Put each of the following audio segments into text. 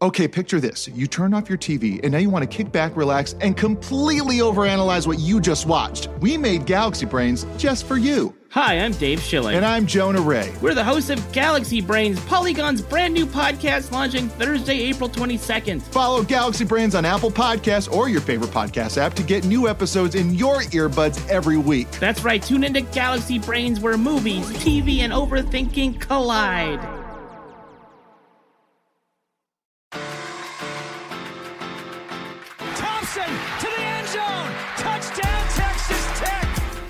Okay, picture this. You turn off your TV, and now you want to kick back, relax, and completely overanalyze what you just watched. We made Galaxy Brains just for you. Hi, I'm Dave Schilling. And I'm Jonah Ray. We're the hosts of Galaxy Brains, Polygon's brand new podcast launching Thursday, April 22nd. Follow Galaxy Brains on Apple Podcasts or your favorite podcast app to get new episodes in your earbuds every week. That's right, tune into Galaxy Brains where movies, TV, and overthinking collide. Thompson to the end zone. Touchdown, Texas Tech.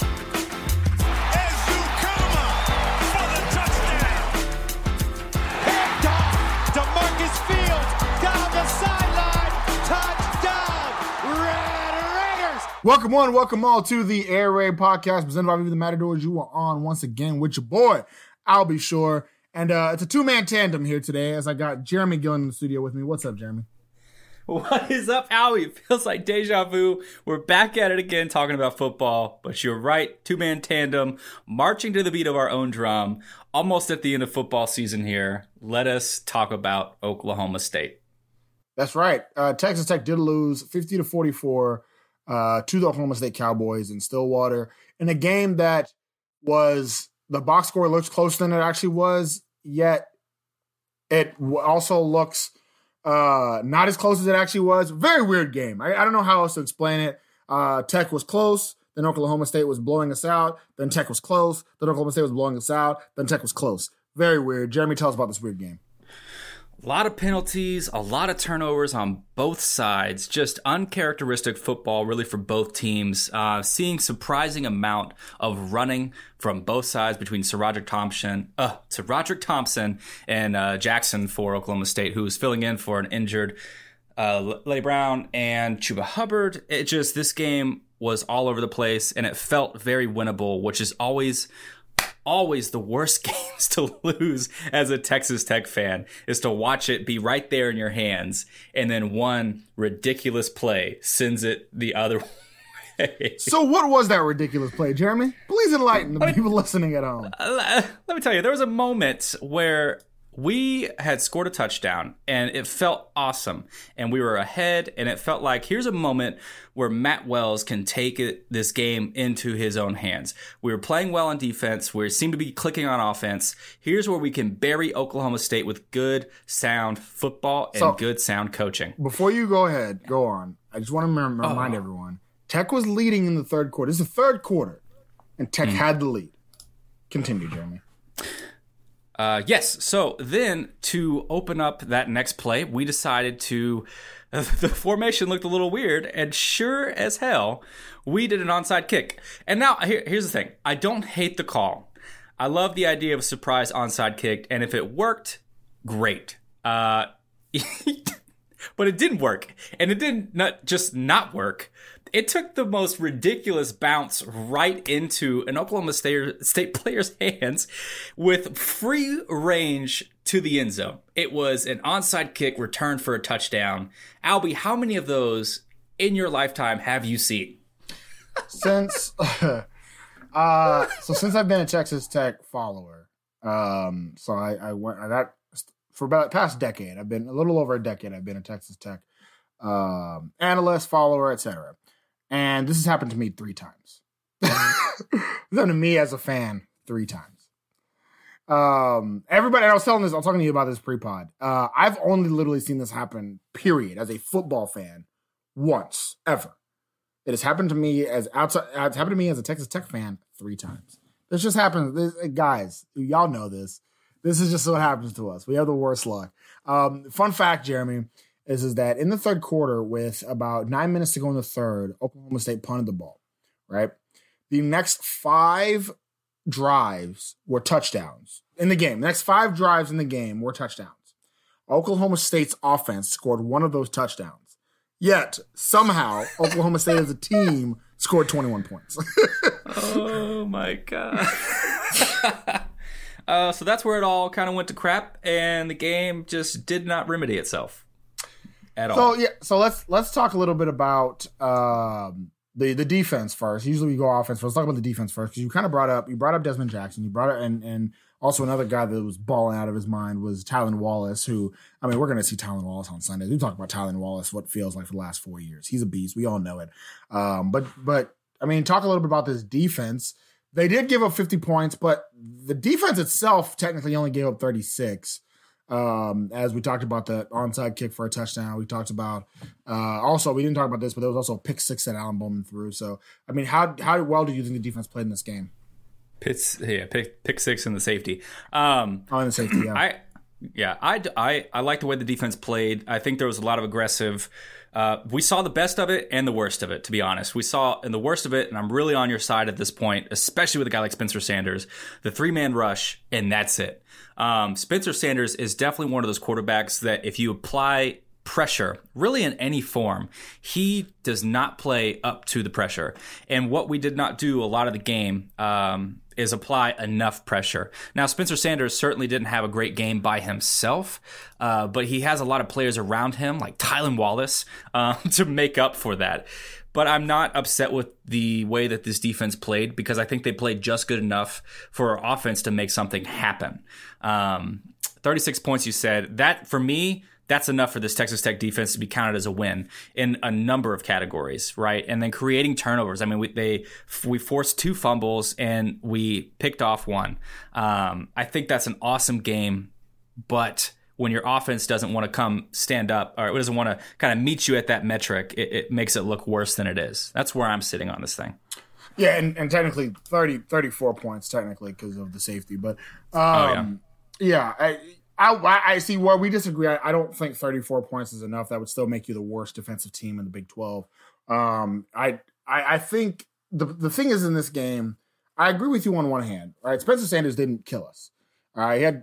Ezukama for the touchdown. Picked off. DeMarcus Fields down the sideline. Touchdown, Red Raiders. Welcome one, welcome all to the Air Raid Podcast presented by Viva the Matadors. You are on once again with your boy, I'll be sure. And it's a two-man tandem here today as I got Jeremy Gillen in the studio with me. What's up, Jeremy? What is up, Howie? It feels like deja vu. We're back at it again talking about football, but you're right, two-man tandem, marching to the beat of our own drum, almost at the end of football season here. Let us talk about Oklahoma State. That's right. Texas Tech did lose 50-44 to the Oklahoma State Cowboys in Stillwater in a game that was, the box score looks closer than it actually was, yet it also looks not as close as it actually was. Very weird game. I don't know how else to explain it. Tech was close, then Oklahoma State was blowing us out, then Tech was close, then Oklahoma State was blowing us out, then Tech was close. Very weird. Jeremy, tell us about this weird game. A lot of penalties, a lot of turnovers on both sides, just uncharacteristic football really for both teams. Seeing surprising amount of running from both sides between Roderick Thompson and Jackson for Oklahoma State, who was filling in for an injured Leddie Brown and Chuba Hubbard. This game was all over the place, and it felt very winnable, which is always the worst games to lose as a Texas Tech fan, is to watch it be right there in your hands and then one ridiculous play sends it the other way. So what was that ridiculous play, Jeremy? Please enlighten the people listening at home. Let me tell you, there was a moment where we had scored a touchdown and it felt awesome and we were ahead, and it felt like here's a moment where Matt Wells can take this game into his own hands. We were playing well on defense. We seemed to be clicking on offense. Here's where we can bury Oklahoma State with good, sound football and good, sound coaching. Before you go on, I just want to remind everyone, Tech was leading in the third quarter. This is the third quarter, and Tech had the lead. Continue, Jeremy. Yes. So then to open up that next play, we decided to, the formation looked a little weird, and sure as hell, we did an onside kick. And now here's the thing. I don't hate the call. I love the idea of a surprise onside kick. And if it worked, great. But it didn't work. And it didn't not work. It took the most ridiculous bounce right into an Oklahoma State player's hands with free range to the end zone. It was an onside kick return for a touchdown. Albie, how many of those in your lifetime have you seen? Since I've been a Texas Tech follower, I went that for about the past decade. I've been a little over a decade. I've been a Texas Tech analyst, follower, etc. And this has happened to me 3 times. This happened to me as a fan 3 times. Everybody, I was talking to you about this pre-pod. I've only literally seen this happen, period, as a football fan once, ever. It has happened to me it's happened to me as a Texas Tech fan 3 times. This just happens. Guys, y'all know this. This is just what happens to us. We have the worst luck. Fun fact, Jeremy, is that in the third quarter, with about 9 minutes to go in the third, Oklahoma State punted the ball, right? The next 5 drives were touchdowns in the game. The next 5 drives in the game were touchdowns. Oklahoma State's offense scored one of those touchdowns. Yet, somehow, Oklahoma State as a team scored 21 points. Oh, my God. So that's where it all kind of went to crap, and the game just did not remedy itself. At all. So let's talk a little bit about the defense first. Usually we go offense first. Let's talk about the defense first, because you kind of brought up Desmond Jackson. You brought it and Also, another guy that was balling out of his mind was Tylan Wallace, who, I mean, we're going to see Tylan Wallace on Sundays. We talk about Tylan Wallace, what feels like for the last 4 years. He's a beast. We all know it. But I mean, talk a little bit about this defense. They did give up 50 points, but the defense itself technically only gave up 36. As we talked about the onside kick for a touchdown. We talked about, also, we didn't talk about this, but there was also a pick six that Alan Bowman threw. So, I mean, how well do you think the defense played in this game? Pick six and the safety. In the safety, yeah. I like the way the defense played. I think there was a lot of aggressive. We saw the best of it and the worst of it, to be honest. We saw in the worst of it, and I'm really on your side at this point, especially with a guy like Spencer Sanders, the 3-man rush, and that's it. Spencer Sanders is definitely one of those quarterbacks that if you apply pressure, really in any form, he does not play up to the pressure. And what we did not do a lot of the game is apply enough pressure. Now, Spencer Sanders certainly didn't have a great game by himself, but he has a lot of players around him, like Tylan Wallace, to make up for that. But I'm not upset with the way that this defense played because I think they played just good enough for our offense to make something happen. 36 points, you said. That, for me, that's enough for this Texas Tech defense to be counted as a win in a number of categories, right? And then creating turnovers. I mean, we forced 2 fumbles and we picked off 1. I think that's an awesome game, but when your offense doesn't want to come stand up or it doesn't want to kind of meet you at that metric, it makes it look worse than it is. That's where I'm sitting on this thing. Yeah, and technically 34 points technically because of the safety. But I see where we disagree. I don't think 34 points is enough. That would still make you the worst defensive team in the Big 12. I think the thing is in this game, I agree with you on one hand. Right, Spencer Sanders didn't kill us. He had,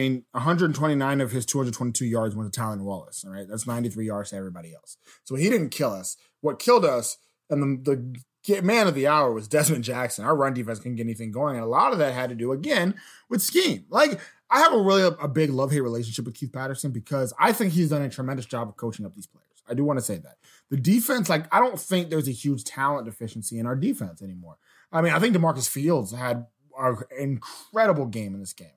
129 of his 222 yards went to Tylan Wallace. All right, that's 93 yards to everybody else. So he didn't kill us. What killed us, and the man of the hour was Desmond Jackson. Our run defense couldn't get anything going, and a lot of that had to do again with scheme. Like, I have a big love-hate relationship with Keith Patterson because I think he's done a tremendous job of coaching up these players. I do want to say that. The defense, I don't think there's a huge talent deficiency in our defense anymore. I think DeMarcus Fields had an incredible game in this game.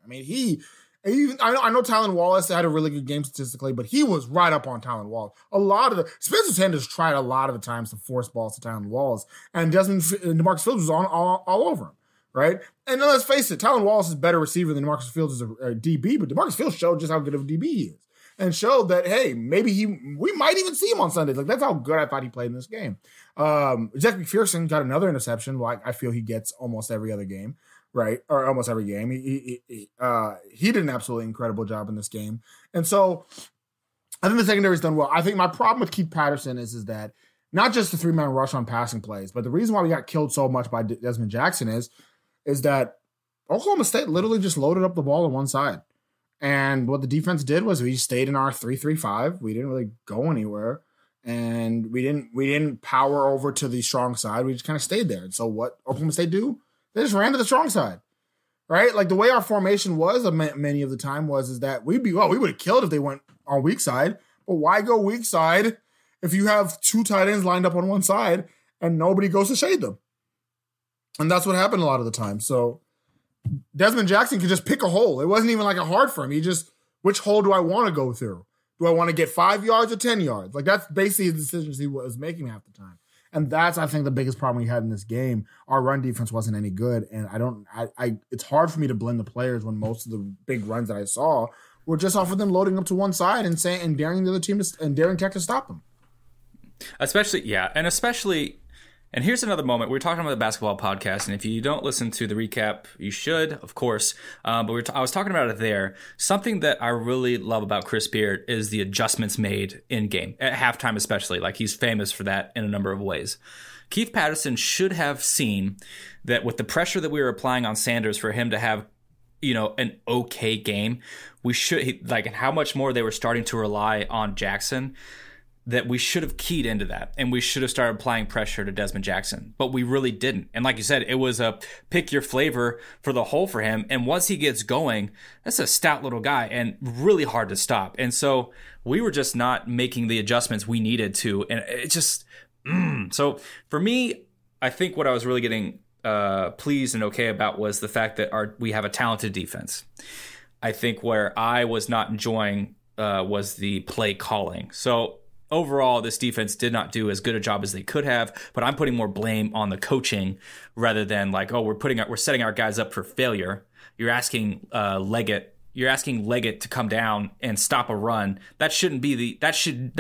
I know Tylan Wallace had a really good game statistically, but he was right up on Tylan Wallace. Spencer Sanders tried a lot of the times to force balls to Tylan Wallace, and DeMarcus Fields was on all over him. Right? And then let's face it, Tylan Wallace is a better receiver than DeMarcus Fields is a DB, but DeMarcus Fields showed just how good of a DB he is. And showed that, hey, maybe we might even see him on Sundays. That's how good I thought he played in this game. Jeff McPherson got another interception, like I feel he gets almost every other game, right? Or almost every game. He did an absolutely incredible job in this game. And so I think the secondary's done well. I think my problem with Keith Patterson is that not just the 3-man rush on passing plays, but the reason why we got killed so much by Desmond Jackson is that Oklahoma State literally just loaded up the ball on one side. And what the defense did was we stayed in our 3-3-5. We didn't really go anywhere. And we didn't power over to the strong side. We just kind of stayed there. And so what Oklahoma State do? They just ran to the strong side. Right? Like the way our formation was many of the time is that we would have killed if they went on weak side. But why go weak side if you have 2 tight ends lined up on one side and nobody goes to shade them? And that's what happened a lot of the time. So Desmond Jackson could just pick a hole. It wasn't even hard for him. Which hole do I want to go through? Do I want to get 5 yards or 10 yards? That's basically the decisions he was making half the time. And that's, I think, the biggest problem we had in this game. Our run defense wasn't any good. And it's hard for me to blame the players when most of the big runs that I saw were just off of them loading up to one side and daring the other team and daring Tech to stop them. And here's another moment. We're talking about the basketball podcast, and if you don't listen to the recap, you should, of course. But I was talking about it there. Something that I really love about Chris Beard is the adjustments made in game, at halftime especially. He's famous for that in a number of ways. Keith Patterson should have seen that with the pressure that we were applying on Sanders for him to have, an okay game, how much more they were starting to rely on Jackson, that we should have keyed into that and we should have started applying pressure to Desmond Jackson, but we really didn't. And like you said, it was a pick your flavor for the hole for him. And once he gets going, that's a stout little guy and really hard to stop. And so we were just not making the adjustments we needed to. And it just, so for me, I think what I was really getting pleased and okay about was the fact that we have a talented defense. I think where I was not enjoying was the play calling. So overall, this defense did not do as good a job as they could have, but I'm putting more blame on the coaching rather than like, oh, we're setting our guys up for failure. You're asking Leggett to come down and stop a run. That shouldn't be that shouldn't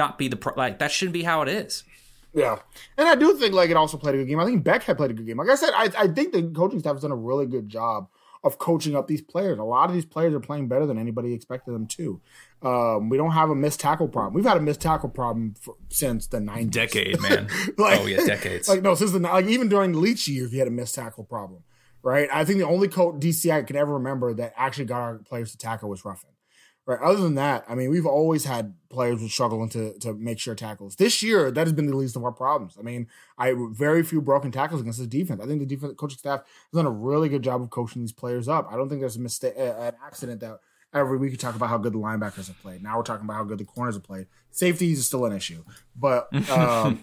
be how it is. Yeah. And I do think Leggett also played a good game. I think Beck had played a good game. Like I said, I think the coaching staff has done a really good job of coaching up these players. A lot of these players are playing better than anybody expected them to. We don't have a missed tackle problem. We've had a missed tackle problem since the 90s. Decade, man. Decades. Since even during the Leach years, we had a missed tackle problem, right? I think the only DC I can ever remember that actually got our players to tackle was Ruffin. Right. Other than that, I mean, we've always had players who struggling to make sure tackles. This year, that has been the least of our problems. I mean, very few broken tackles against this defense. I think the defense coaching staff has done a really good job of coaching these players up. I don't think there's an accident that every week you talk about how good the linebackers have played. Now we're talking about how good the corners have played. Safeties is still an issue, but how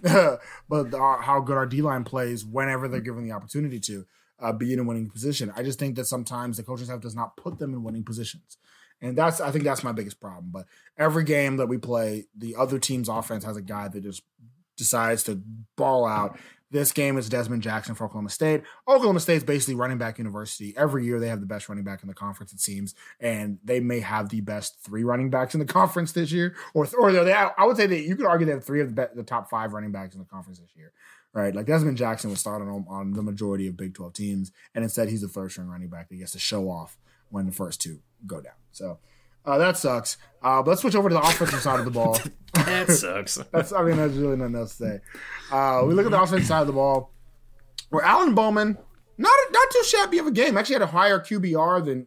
good our D-line plays whenever they're given the opportunity to be in a winning position. I just think that sometimes the coaching staff does not put them in winning positions. And I think that's my biggest problem. But every game that we play, the other team's offense has a guy that just decides to ball out. This game is Desmond Jackson for Oklahoma State. Oklahoma State's basically running back university. Every year they have the best running back in the conference, it seems. And they may have the best 3 running backs in the conference this year. I would say that you could argue they have 3 of the top 5 running backs in the conference this year. Right? Like Desmond Jackson was starting on the majority of Big 12 teams. And instead he's a 3rd-string running back that gets to show off when the first 2 go down. So that sucks. But let's switch over to the offensive side of the ball. That sucks. There's really nothing else to say. We look at the offensive side of the ball, where Alan Bowman, not too shabby of a game, actually had a higher QBR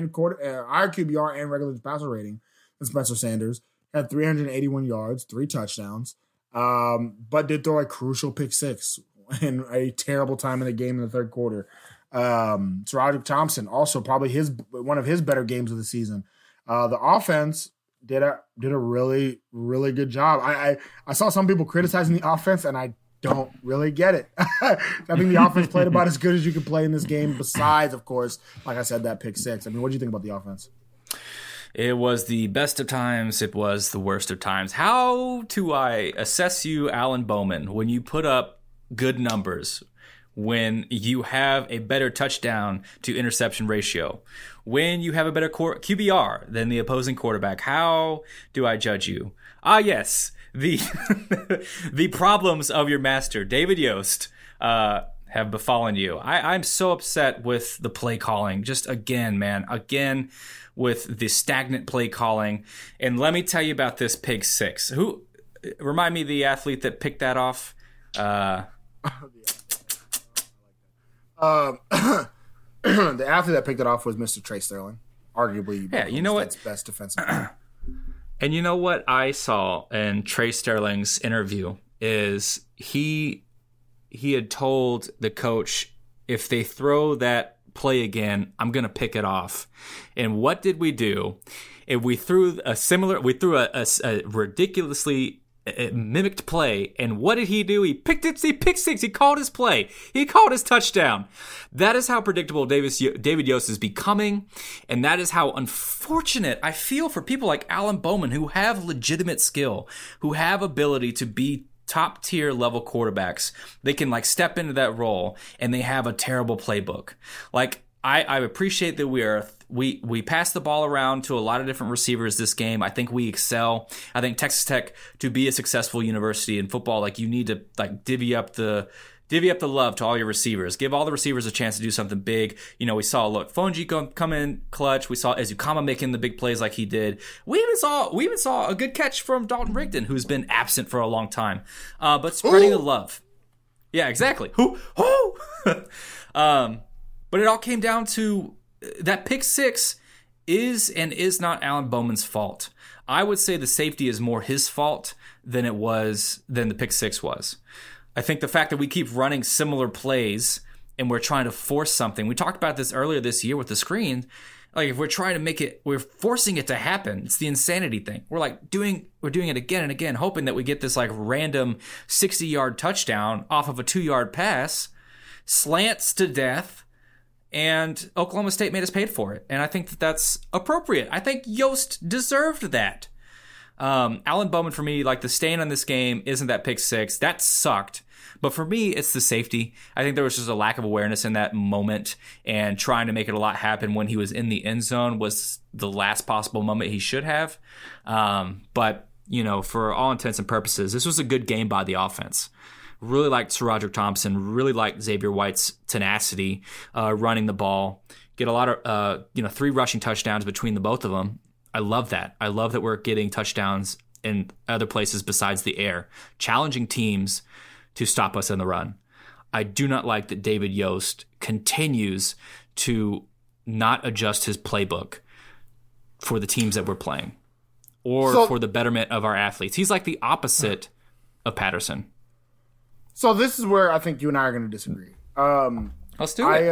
and regular passer rating than Spencer Sanders. Had 381 yards, 3 touchdowns, but did throw a crucial pick 6 in a terrible time in the game in the 3rd quarter. Roderick Thompson, also probably one of his better games of the season. The offense did a really, really good job. I saw some people criticizing the offense, and I don't really get it. I think the offense played about as good as you could play in this game, besides, of course, like I said, that pick 6. I mean, what do you think about the offense? It was the best of times. It was the worst of times. How do I assess you, Alan Bowman, when you put up good numbers, when you have a better touchdown to interception ratio, when you have a better QBR than the opposing quarterback? How do I judge you? Yes, the the problems of your master, David Yost, have befallen you. I'm so upset with the play calling. Just again with the stagnant play calling. And let me tell you about this pick 6. Who remind me the athlete that picked that off? The athlete that picked it off was Mr. Trey Sterling, arguably. Yeah, you know what? Best defensive player. And you know what I saw in Trey Sterling's interview is he had told the coach, if they throw that play again, I'm going to pick it off. And what did we do? If we threw a ridiculously mimicked play, and what did he do? He picked 6. He called his play. He called his touchdown. That is how predictable David Yost is becoming, and that is how unfortunate I feel for people like Alan Bowman, who have legitimate skill, who have ability to be top tier level quarterbacks. They can step into that role, and they have a terrible playbook. I appreciate that we pass the ball around to a lot of different receivers this game. I think we excel. I think Texas Tech, to be a successful university in football, you need to divvy up the love to all your receivers. Give all the receivers a chance to do something big. We saw Fonji come in clutch. We saw Ezukama making the big plays like he did. We even saw a good catch from Dalton Rigdon, who's been absent for a long time. But spreading the love. Yeah, exactly. Who? But it all came down to that pick 6 is and is not Alan Bowman's fault. I would say the safety is more his fault than the pick 6 was. I think the fact that we keep running similar plays and we're trying to force something. We talked about this earlier this year with the screen. If we're trying to make it, we're forcing it to happen. It's the insanity thing. We're doing it again and again, hoping that we get this random 60-yard touchdown off of a 2-yard pass. slants to death, and Oklahoma State made us pay for it. And I think that that's appropriate. I think Yost deserved that. Alan Bowman, for me, like the stain on this game isn't that pick six. That sucked. But for me, it's the safety. I think there was just a lack of awareness in that moment, and trying to make it a lot happen when he was in the end zone was the last possible moment he should have. But, for all intents and purposes, this was a good game by the offense. Really liked SaRodorick Thompson, really liked Xavier White's tenacity, running the ball, get a lot of, 3 rushing touchdowns between the both of them. I love that. I love that we're getting touchdowns in other places besides the air, challenging teams to stop us in the run. I do not like that David Yost continues to not adjust his playbook for the teams that we're playing or for the betterment of our athletes. He's like the opposite of Patterson. So this is where I think you and I are going to disagree. Let's do it.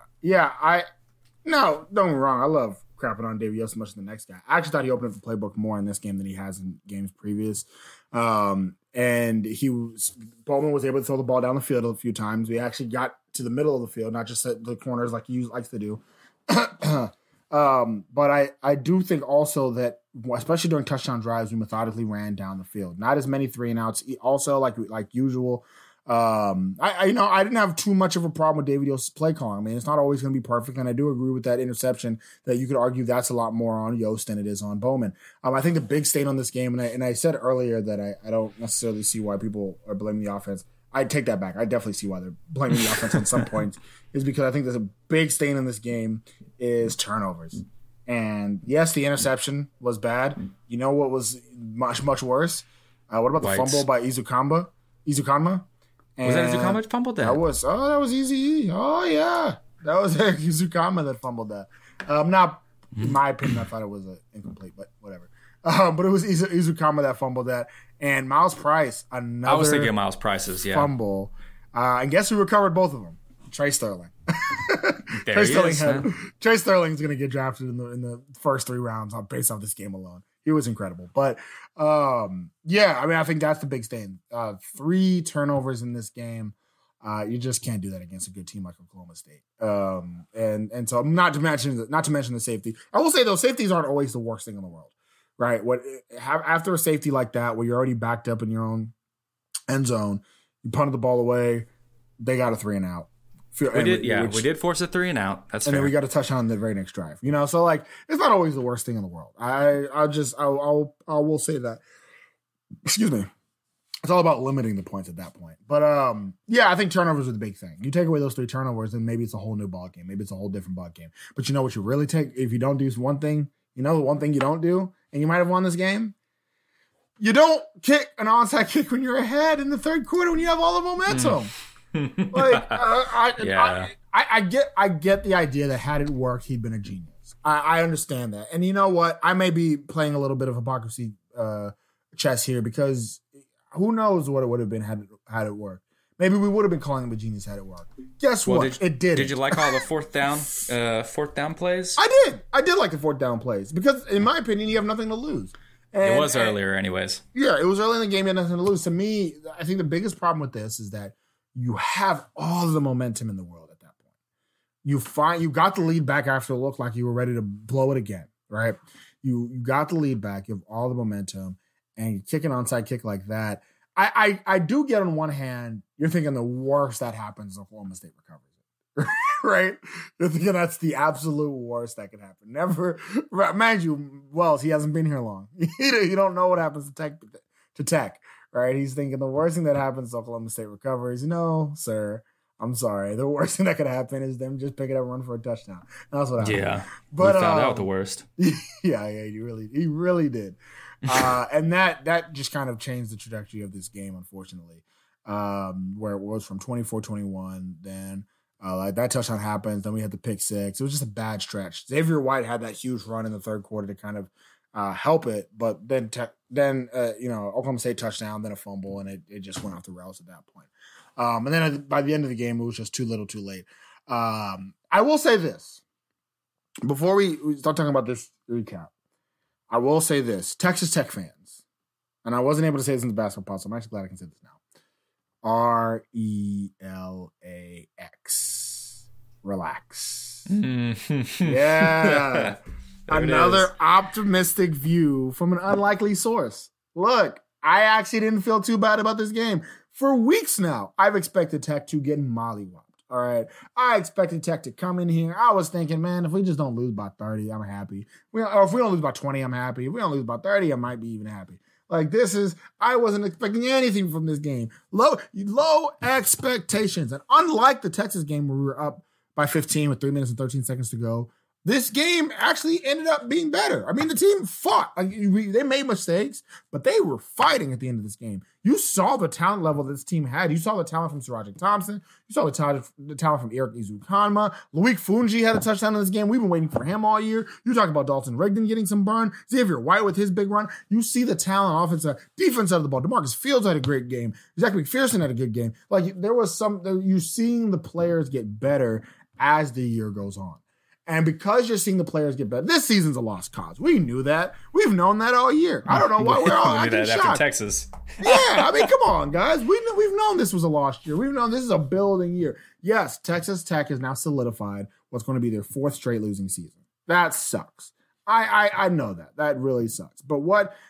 No, don't get me wrong. I love crapping on David Yost as much as the next guy. I actually thought he opened up the playbook more in this game than he has in games previous. And Bowman was able to throw the ball down the field a few times. We actually got to the middle of the field, not just at the corners like he likes to do. But I do think also that, especially during touchdown drives, we methodically ran down the field. Not as many 3-and-outs. Also, like usual. I didn't have too much of a problem with David Yost's play calling. I mean, it's not always going to be perfect, and I do agree with that interception that you could argue that's a lot more on Yost than it is on Bowman. I think the big stain on this game, and I said earlier that I don't necessarily see why people are blaming the offense. I take that back. I definitely see why they're blaming the offense on some points, is because I think there's a big stain in this game is turnovers. And yes, the interception was bad. You know what was much, much worse? What about the fumble by Izukanma? Was that Izukanma fumbled that? That was easy. Oh, yeah. That was Izukanma that fumbled that. Now, in my opinion, I thought it was incomplete, but whatever. But it was Izukanma that fumbled that. And Miles Price, another I was thinking of Miles Price's, fumble. And guess who recovered both of them? Trey Sterling. Trey Sterling is going to get drafted in the first 3 rounds based off this game alone. He was incredible. But, I think that's the big stain. 3 turnovers in this game. You just can't do that against a good team like Oklahoma State. And so not to mention the safety. I will say, though, safeties aren't always the worst thing in the world, right? After a safety like that, where you're already backed up in your own end zone, you punted the ball away, they got a 3-and-out. We did force a 3-and-out. That's fair. And then we got a touchdown on the very next drive. So it's not always the worst thing in the world. I will say that. Excuse me. It's all about limiting the points at that point. But I think turnovers are the big thing. You take away those 3 turnovers, then maybe it's a whole new ball game. Maybe it's a whole different ball game. But you know what you really take if you don't do one thing. The one thing you don't do, and you might have won this game. You don't kick an onside kick when you're ahead in the third quarter when you have all the momentum. I get the idea that had it worked, he'd been a genius. I understand that. And you know what? I may be playing a little bit of hypocrisy chess here, because who knows what it would have been had it worked. Maybe we would have been calling him a genius had it worked. Guess what? It did. Did you like all the fourth down plays? I did. I did like the 4th down plays, because in my opinion, you have nothing to lose. It was earlier anyways. Yeah, it was early in the game. You had nothing to lose. To me, I think the biggest problem with this is that you have all the momentum in the world at that point. You got the lead back after it looked like you were ready to blow it again, right? You got the lead back. You have all the momentum, and you kick an onside kick like that. I do get, on one hand, you're thinking the worst that happens, Oklahoma State recovers it, right? You're thinking that's the absolute worst that could happen. Never, mind you, Wells, he hasn't been here long. You don't know what happens to Tech. Right, he's thinking the worst thing that happens is Oklahoma State recovers. No, sir, I'm sorry. The worst thing that could happen is them just pick it up and run for a touchdown. That's what happened. Yeah, but we found out the worst. Yeah, he really did. And that just kind of changed the trajectory of this game, unfortunately. Where it was from 24-21, then that touchdown happens, then we had the pick 6. It was just a bad stretch. Xavier White had that huge run in the third quarter to kind of help it, but then Oklahoma State touchdown, then a fumble, and it just went off the rails at that point. And then by the end of the game, it was just too little, too late. I will say this before we start talking about this recap. I will say this: Texas Tech fans, and I wasn't able to say this in the basketball pod, so I'm actually glad I can say this now. RELAX. Relax. Yeah. Another optimistic view from an unlikely source. Look, I actually didn't feel too bad about this game. For weeks now, I've expected Tech to get mollywopped. All right. I expected Tech to come in here. I was thinking, man, if we just don't lose by 30, I'm happy. Or if we don't lose by 20, I'm happy. If we don't lose by 30, I might be even happy. Like, I wasn't expecting anything from this game. Low expectations. And unlike the Texas game where we were up by 15 with 3 minutes and 13 seconds to go, this game actually ended up being better. I mean, the team fought. They made mistakes, but they were fighting at the end of this game. You saw the talent level this team had. You saw the talent from Siraji Thompson. You saw the talent from Eric Izukanma. Loic Fungi had a touchdown in this game. We've been waiting for him all year. You talk about Dalton Rigdon getting some burn. Xavier White with his big run. You see the talent, offense, defense of the ball. DeMarcus Fields had a great game. Zach McPherson had a good game. Like, there was you're seeing the players get better as the year goes on. And because you're seeing the players get better, this season's a lost cause. We knew that. We've known that all year. I don't know why we're all acting shocked. After Texas. Yeah, I mean, come on, guys. We've known this was a lost year. We've known this is a building year. Yes, Texas Tech has now solidified what's going to be their 4th straight losing season. That sucks. I know that. That really sucks. But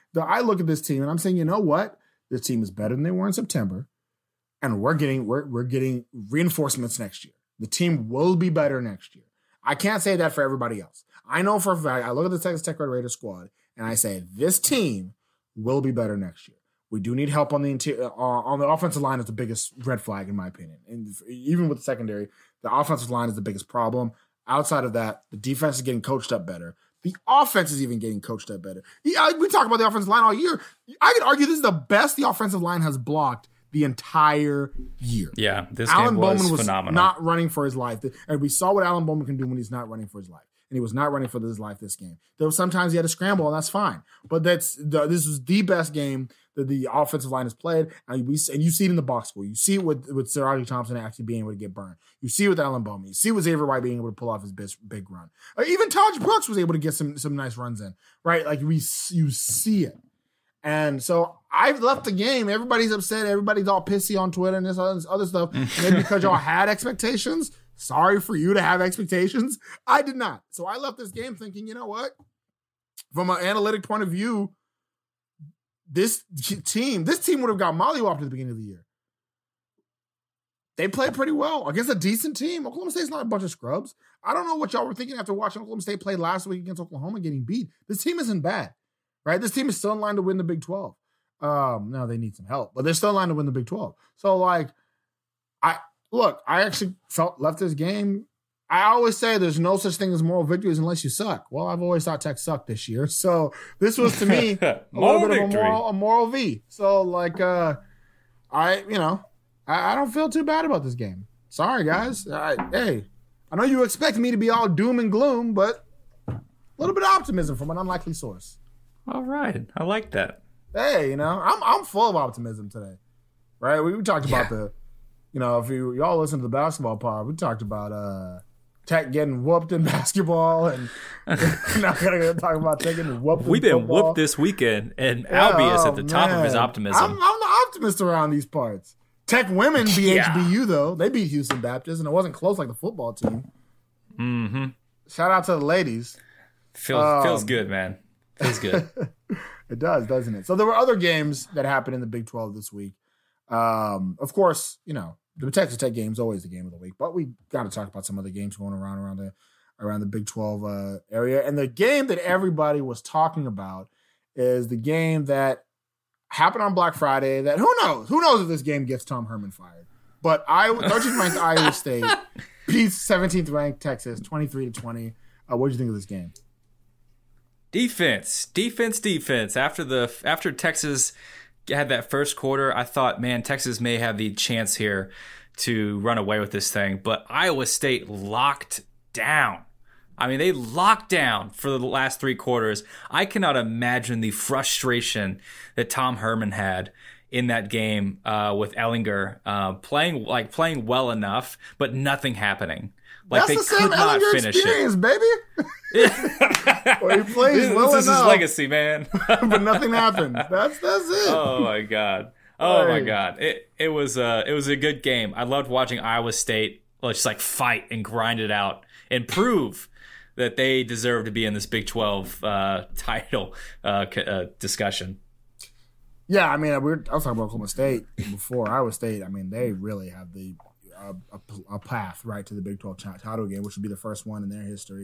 I look at this team and I'm saying, you know what? This team is better than they were in September, and we're getting reinforcements next year. The team will be better next year. I can't say that for everybody else. I know for a fact, I look at the Texas Tech Red Raiders squad and I say, this team will be better next year. We do need help on the offensive line is the biggest red flag in my opinion. And even with the secondary, the offensive line is the biggest problem. Outside of that, the defense is getting coached up better. The offense is even getting coached up better. Yeah, we talk about the offensive line all year. I could argue this is the best the offensive line has blocked the entire year. Yeah, this Alan game was Bowman was phenomenal. not running for his life. And we saw what Alan Bowman can do when he's not running for his life. And he was not running for his life this game. There was sometimes he had to scramble, and that's fine. But this was the best game that the offensive line has played. And you see it in the box score. You see it with Siraji Thompson actually being able to get burned. You see it with Alan Bowman. You see it with Xavier White being able to pull off his big run. Even Taj Brooks was able to get some nice runs in. Right? Like you see it. And so I've left the game. Everybody's upset. Everybody's all pissy on Twitter and this other stuff. Maybe because y'all had expectations. Sorry for you to have expectations. I did not. So I left this game thinking, you know what? From an analytic point of view, this team would have got mollywopped at the beginning of the year. They played pretty well against a decent team. Oklahoma State's not a bunch of scrubs. I don't know what y'all were thinking after watching Oklahoma State play last week against Oklahoma getting beat. This team isn't bad. Right? This team is still in line to win the Big 12. No, they need some help, but they're still in line to win the Big 12. So, I actually left this game. I always say there's no such thing as moral victories unless you suck. Well, I've always thought Tech sucked this year. So this was, to me, a little bit of a moral V. So, I don't feel too bad about this game. Sorry, guys. Hey, I know you expect me to be all doom and gloom, but a little bit of optimism from an unlikely source. All right. I like that. Hey, I'm full of optimism today. Right? We talked about if y'all listen to the basketball pod, we talked about Tech getting whooped in basketball, and now we're going to talk about Tech getting whooped in We've been football. whooped this weekend, and Albie is at the top of his optimism. I'm the optimist around these parts. Tech women beat HBU, though. They beat Houston Baptist, and it wasn't close like the football team. Mm-hmm. Shout out to the ladies. Feels good, man. Feels good. It does, doesn't it? So there were other games that happened in the Big 12 this week. Of course, the Texas Tech game is always the game of the week, but we got to talk about some other games going around the Big 12 area. And the game that everybody was talking about is the game that happened on Black Friday. That who knows if this game gets Tom Herman fired? But 13th ranked Iowa State beats 17th ranked Texas 23-20. What did you think of this game? Defense. After Texas had that first quarter, I thought, man, Texas may have the chance here to run away with this thing. But Iowa State locked down. I mean, they locked down for the last 3 quarters. I cannot imagine the frustration that Tom Herman had in that game with Ellinger playing well enough, but nothing happening. Like, that's they the could same not Ellinger finish experience, it. Baby. Well, he plays well this is enough, his legacy, man. but nothing happened. That's it. Oh my God. Oh my God. It was a good game. I loved watching Iowa State just like fight and grind it out and prove that they deserve to be in this Big 12 title discussion. Yeah, I mean, I was talking about Oklahoma State before Iowa State. I mean, they really have a path right to the Big 12 title game, which would be the first one in their history.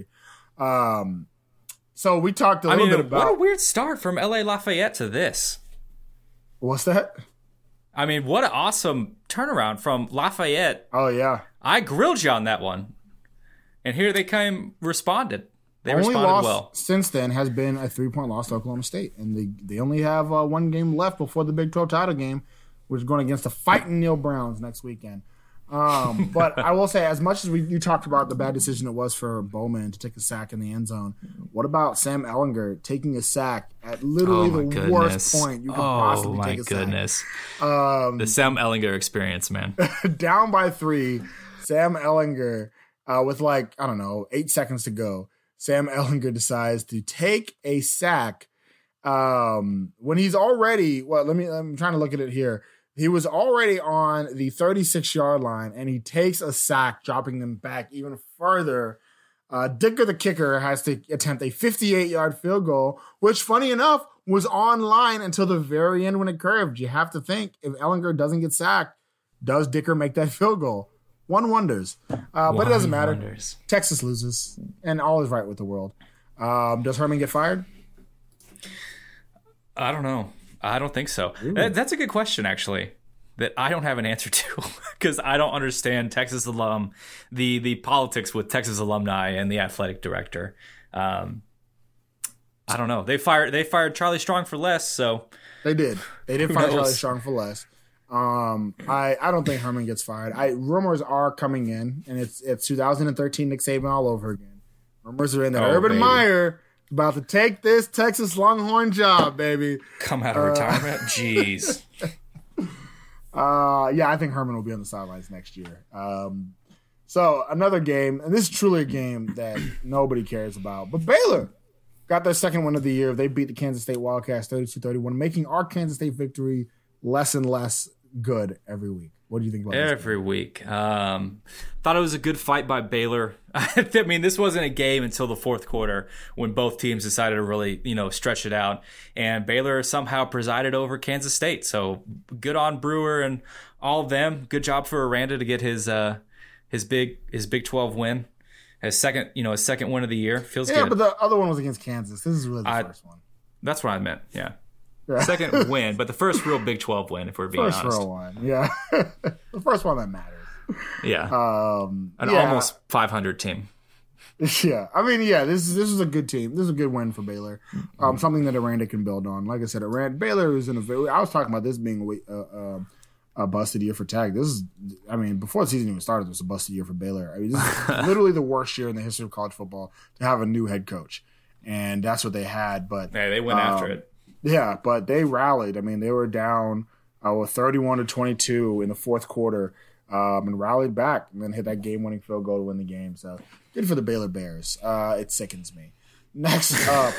So we talked a little bit about what a weird start from LA Lafayette to this. What's that? I mean, what an awesome turnaround from Lafayette. Oh yeah, I grilled you on that one, and here they responded. They only responded loss well. Since then has been a 3-point loss to Oklahoma State, and they only have one game left before the Big 12 title game, which is going against the fighting Neil Browns next weekend. But I will say, as much as you talked about the bad decision it was for Bowman to take a sack in the end zone, what about Sam Ehlinger taking a sack at literally the worst point you could possibly take a sack? Oh, my goodness. The Sam Ehlinger experience, man. Down by 3, Sam Ehlinger, with 8 seconds to go, Sam Ehlinger decides to take a sack when he's already, I'm trying to look at it here. He was already on the 36-yard line, and he takes a sack, dropping them back even further. Dicker, the kicker, has to attempt a 58-yard field goal, which, funny enough, was on line until the very end when it curved. You have to think, if Ehlinger doesn't get sacked, does Dicker make that field goal? One wonders. But it doesn't matter. Wonders. Texas loses, and all is right with the world. Does Herman get fired? I don't know. I don't think so. That's a good question, actually, that I don't have an answer to because I don't understand Texas alum, the politics with Texas alumni and the athletic director. I don't know. They fired Charlie Strong for less, so they did. They did fire Charlie Strong for less. I don't think Herman gets fired. Rumors are coming in, and it's 2013 Nick Saban all over again. Rumors are in that Urban Meyer about to take this Texas Longhorn job, baby. Come out of retirement? Jeez. Yeah, I think Herman will be on the sidelines next year. So another game, and this is truly a game that nobody cares about, but Baylor got their second win of the year. They beat the Kansas State Wildcats 32-31, making our Kansas State victory less and less good every week. What do you think about this? Every week. Thought it was a good fight by Baylor. I mean, this wasn't a game until the fourth quarter when both teams decided to really, stretch it out. And Baylor somehow presided over Kansas State. So good on Brewer and all of them. Good job for Aranda to get his Big 12 win. His second win of the year. Feels good. Yeah, but the other one was against Kansas. This is really the first one. That's what I meant, yeah. Second win, but the first real Big 12 win, if we're being honest. First real one, yeah. The first one that matters. Yeah. Almost 500 team. Yeah. I mean, yeah, this is a good team. This is a good win for Baylor. Something that Aranda can build on. Like I said, Baylor is I was talking about this being a busted year for Tech. Before the season even started, it was a busted year for Baylor. I mean, this is literally the worst year in the history of college football to have a new head coach. And that's what they had. But yeah, they went after it. Yeah, but they rallied. I mean, they were down 31-22 in the fourth quarter and rallied back and then hit that game-winning field goal to win the game. So good for the Baylor Bears. It sickens me. Next up,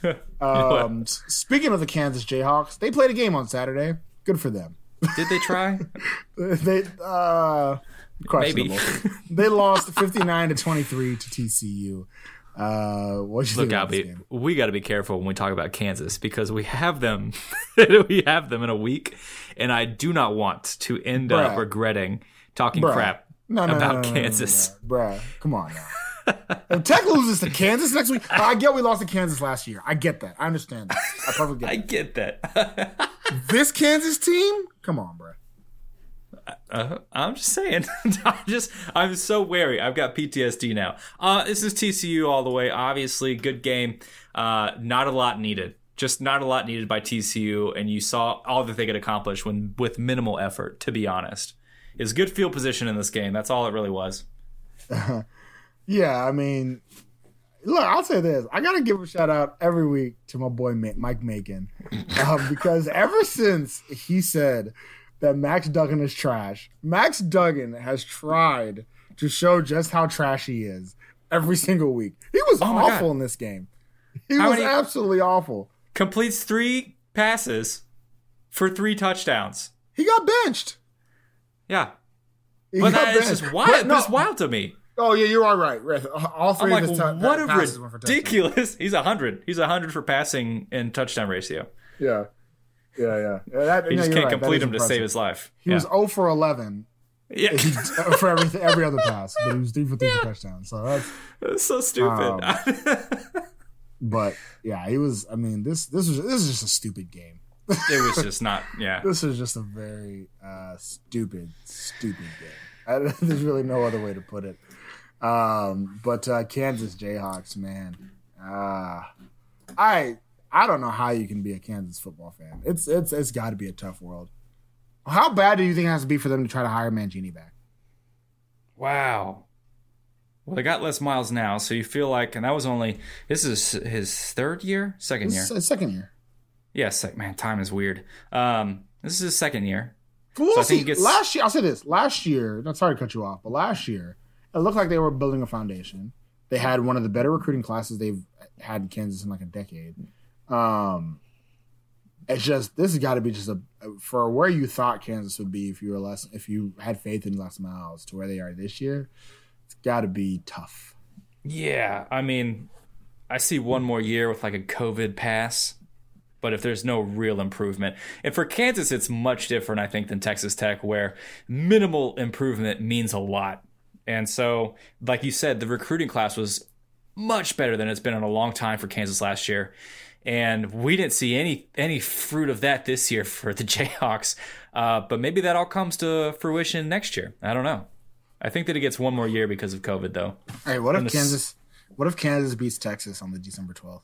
speaking of the Kansas Jayhawks, they played a game on Saturday. Good for them. Did they try? Questionable. Maybe. They lost 59-23 to TCU. What you think about this game? We got to be careful when we talk about Kansas because we have them. We have them in a week, and I do not want to end up regretting talking crap about Kansas. Bruh, come on now. If Tech loses to Kansas next week, I get we lost to Kansas last year. I get that. I understand that. I perfectly get that. I get that. This Kansas team? Come on, bruh. I'm just saying. I'm so wary. I've got PTSD now. This is TCU all the way. Obviously, good game. Not a lot needed. Just not a lot needed by TCU, and you saw all that they could accomplish with minimal effort, to be honest. It's good field position in this game. That's all it really was. Yeah, I mean, look, I'll say this. I got to give a shout out every week to my boy Mike Macon because ever since he said that Max Duggan is trash, Max Duggan has tried to show just how trash he is every single week. He was awful in this game. He was absolutely awful. Completes 3 passes for 3 touchdowns. He got benched. Yeah. He But got that is benched. just wild. But no- That's wild to me. Oh, yeah, you are right. All I'm three like, of his what a passes were for touchdowns. ridiculous. He's 100. He's 100 for passing and touchdown ratio. Yeah. He just can't complete them to save his life. He was 0 for 11 Yeah. for every other pass, but he was 3 for 3 for touchdowns. So that's It's so stupid. But yeah, he was. I mean, this is just a stupid game. It was just not. Yeah. This is just a very stupid game. There's really no other way to put it. But Kansas Jayhawks, man, I don't know how you can be a Kansas football fan. It's got to be a tough world. How bad do you think it has to be for them to try to hire Mangini back? Wow. Well, they got Les Miles now, so you feel like, and that was only, this is his second year? Second year. Yes, man, time is weird. This is his second year. Well, So I think he gets- last year, I'll say this. Last year, not sorry to cut you off, but last year, it looked like they were building a foundation. They had one of the better recruiting classes they've had in Kansas in like a decade. It's just, this has got to be just for where you thought Kansas would be if you had faith in Les Miles to where they are this year. It's got to be tough. Yeah, I mean, I see one more year with like a COVID pass, but if there's no real improvement. And for Kansas, it's much different, I think, than Texas Tech, where minimal improvement means a lot. And so, like you said, the recruiting class was much better than it's been in a long time for Kansas last year. And we didn't see any fruit of that this year for the Jayhawks. But maybe that all comes to fruition next year. I don't know. I think that it gets one more year because of COVID, though. Hey, what if Kansas beats Texas on the December 12th?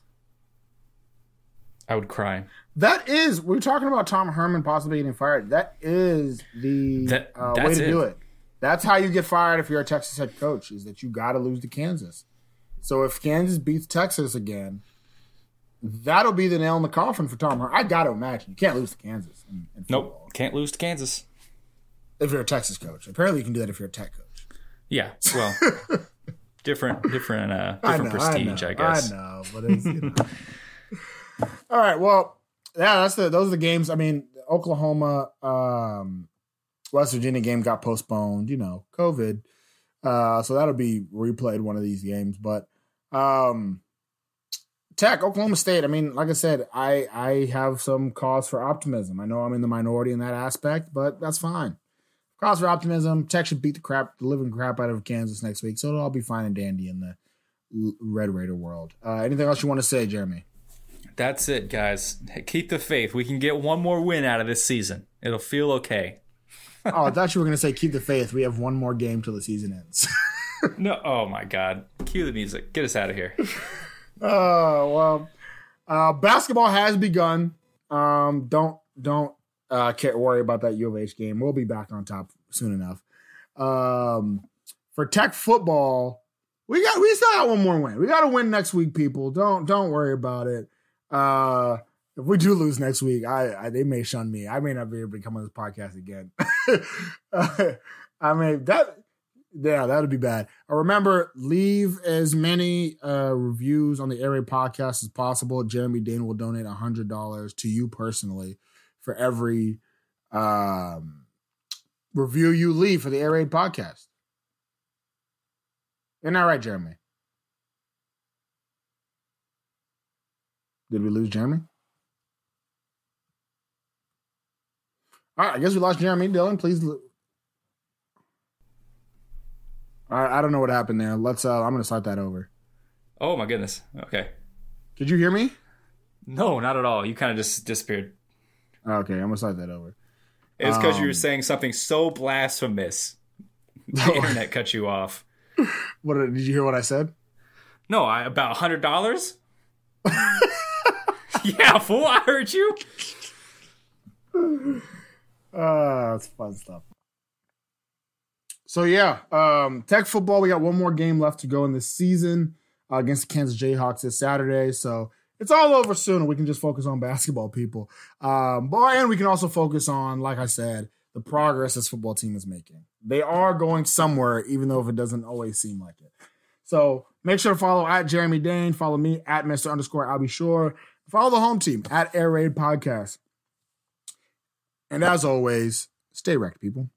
I would cry. We're talking about Tom Herman possibly getting fired. That is the way to do it. That's how you get fired if you're a Texas head coach, is that you got to lose to Kansas. So if Kansas beats Texas again, that'll be the nail in the coffin for Tom Herman. I got to imagine. You can't lose to Kansas in football. Nope, can't lose to Kansas. If you're a Texas coach. Apparently you can do that if you're a Tech coach. Yeah, well, different prestige, I guess. I know, but it's, All right, well, yeah, those are the games. I mean, Oklahoma, West Virginia game got postponed, COVID. So that'll be replayed one of these games. But Tech, Oklahoma State, I mean, like I said, I have some cause for optimism. I know I'm in the minority in that aspect, but that's fine. Cause for optimism. Tech should beat the living crap out of Kansas next week, so it'll all be fine and dandy in the Red Raider world. Anything else you want to say, Jeremy? That's it, guys. Keep the faith. We can get one more win out of this season. It'll feel okay. Oh, I thought you were going to say keep the faith. We have one more game till the season ends. No, oh my God. Cue the music. Get us out of here. Well, basketball has begun. Don't can't worry about that U of H game. We'll be back on top soon enough. For Tech football, we still got one more win. We got to win next week, people. Don't worry about it. If we do lose next week, they may shun me. I may not be able to come on this podcast again. I mean that'd be bad. Remember, leave as many reviews on the Air Raid podcast as possible. Jeremy Dane will donate $100 to you personally for every review you leave for the Air Raid podcast. Isn't that right, Jeremy? Did we lose Jeremy? All right, I guess we lost Jeremy. Dylan, please. All right, I don't know what happened there. I'm going to start that over. Oh my goodness. Okay. Did you hear me? No, not at all. You kind of just disappeared. Okay, I'm going to start that over. It's because you were saying something so blasphemous. The internet cut you off. Did you hear what I said? No, about $100? Yeah, fool, I heard you. That's fun stuff. So yeah, Tech football, we got one more game left to go in this season against the Kansas Jayhawks this Saturday. So it's all over soon and we can just focus on basketball, people. And we can also focus on, like I said, the progress this football team is making. They are going somewhere, even though if it doesn't always seem like it. So make sure to follow at Jeremy Dane. Follow me at Mr. _ I'll be sure. Follow the home team at Air Raid Podcast. And as always, stay wrecked, people.